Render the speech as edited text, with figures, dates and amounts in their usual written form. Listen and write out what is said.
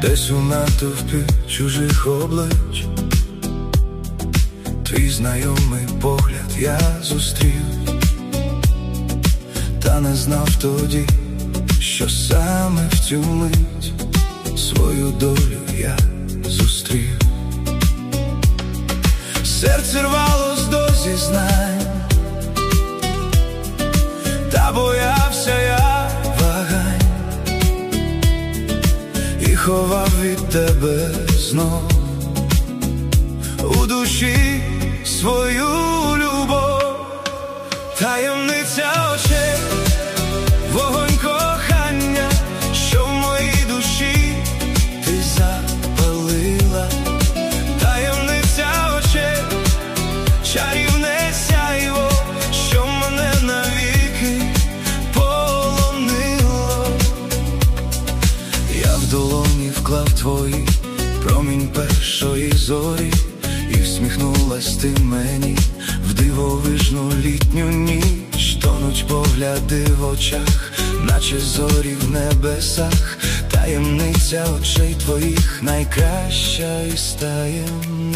Десь у натовпі чужих облич твій знайомий погляд я зустрів, та не знав тоді, що саме в цю мить свою долю я зустрів. Серце рвалось до зізнань, та боявся я вагань і ховав від тебе знов у душі свою любов. Таємниця очей, вогонь кохання, що в моїй душі ти запалила. Таємниця очей, чарівне сяйво, що мене навіки полонило. Я в долоні вклав твої, промінь першої зорі, і всміхнулась ти мені в дивовижну літню ніч. Тонуть погляди в очах, наче зорі в небесах. Таємниця очей твоїх найкраща із таємниць.